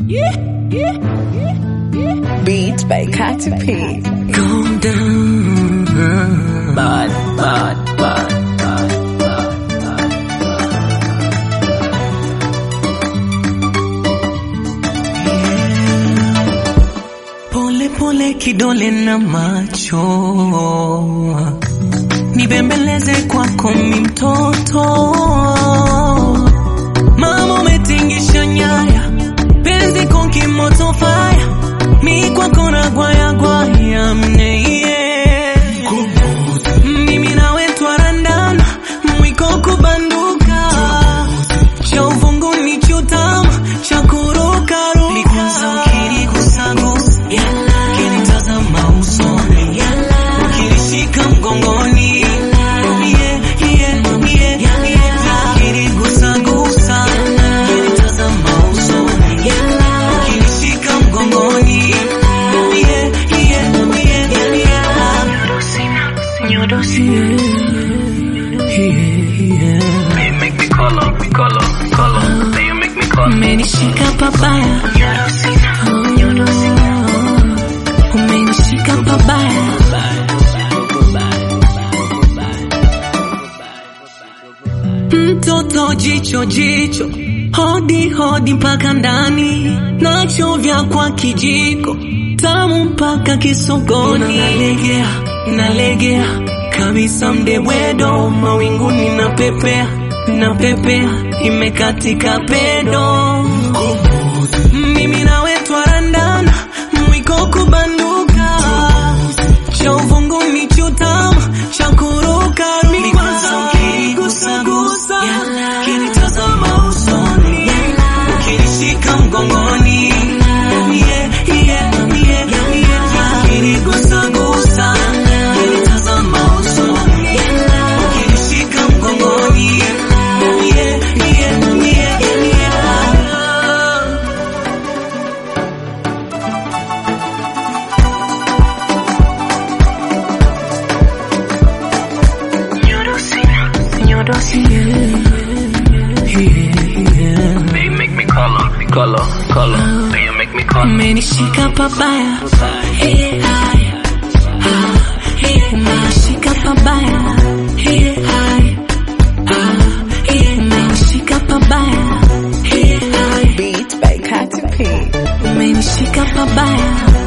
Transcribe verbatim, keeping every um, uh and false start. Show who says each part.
Speaker 1: Beats by Katy P.
Speaker 2: Calm down. Bad, bad, bad, bad, bad, bad. Pole pole kidole na macho, nibembeleze kwako mi mtoto. Mama umetingisha nyaya, penzi konki moto fire. Mi kwako na gwaya gwaya mneye. Mimi nawe twarandana, mwiko kubanduka. Cha uvungu ni chutama, cha kuruka ruka. Likwanza ukiri kusagusa, kinitazama usoni, ukirishika mgongoni. Yeah, yeah, yeah, yeah. Ukiri kusagusa, kinitazama usoni, ukirishika mgongoni. Umenishika pabaya, umenishika pabaya. Mtoto jicho jicho, hodi hodi mpaka ndani, nachovya kwa kijiko, tamu mpaka kisogoni. Nalegea, nalegea kabisa mdebwedo, mawinguni napepea, napepea, imekatika pedo. Mimi nawe twarandana, mwiko kubanduka. Cha uvungu ni chutama, cha kuruka ruka. Likwanza ukirigusa gusa, kinitazama usoni, ukirishika mgongoni. Yeah, yeah, yeah, yeah. Ukirigusa gusa, kinitazama usoni, ukirishika mgongoni. Yeah, yeah, yeah, yeah.
Speaker 3: They make me color, color, color. They make me color.
Speaker 2: Umenishika pabaya, hey, hi, ah, hey, umenishika pabaya, hey, hi, ah, hey, umenishika pabaya, hey, hi.
Speaker 1: Beats by Katy P.
Speaker 2: Umenishika pabaya.